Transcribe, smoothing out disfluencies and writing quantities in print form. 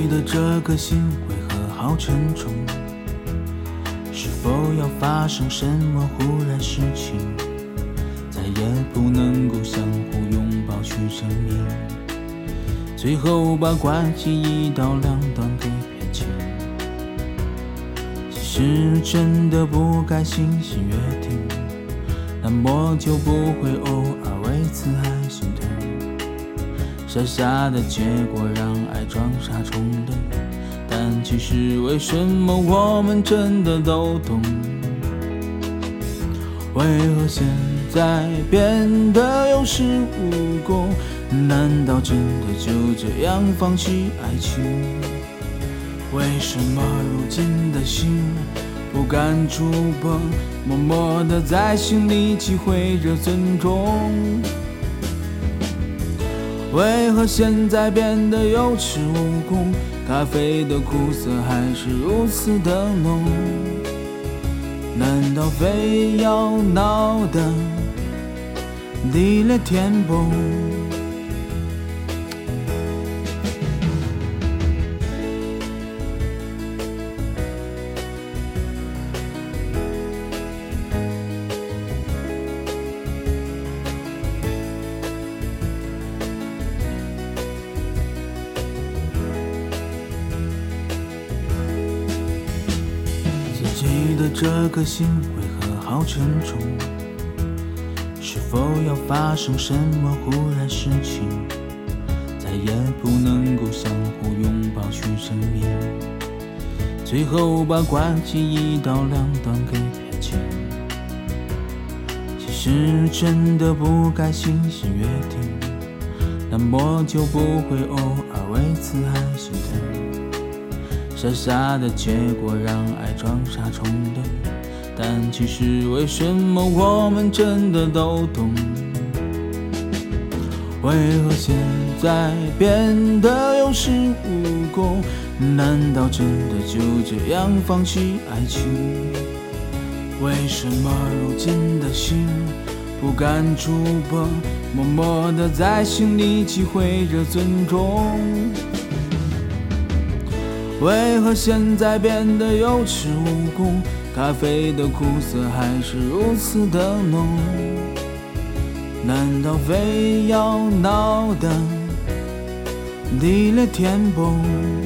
记得这颗心为何好沉重？是否要发生什么忽然事情，再也不能够相互拥抱去证明，最后把关系一刀两断给撇清。其实真的不该心心约定，那么就不会偶尔为此还心疼。傻傻的结果让爱装傻充愣，但其实为什么我们真的都懂？为何现在变得有恃无恐？难道真的就这样放弃爱情？为什么如今的心不敢触碰，默默地在心里积灰着尊重？为何现在变得有恃无恐？咖啡的苦涩还是如此的浓，难道非要闹得地裂天崩？记得这颗心为何好沉重？是否要发生什么忽然事情，再也不能够相互拥抱去证明，最后把关系一刀两断给撇清。其实真的不该心心约定，那么就不会偶尔为此还心疼。傻傻的结果让爱装傻充愣，但其实为什么我们真的都懂？为何现在变得有恃无恐？难道真的就这样放弃爱情？为什么如今的心不敢触碰，默默地在心里积灰着尊重？为何现在变得有恃无恐？咖啡的苦涩还是如此的浓，难道非要闹得地裂天崩？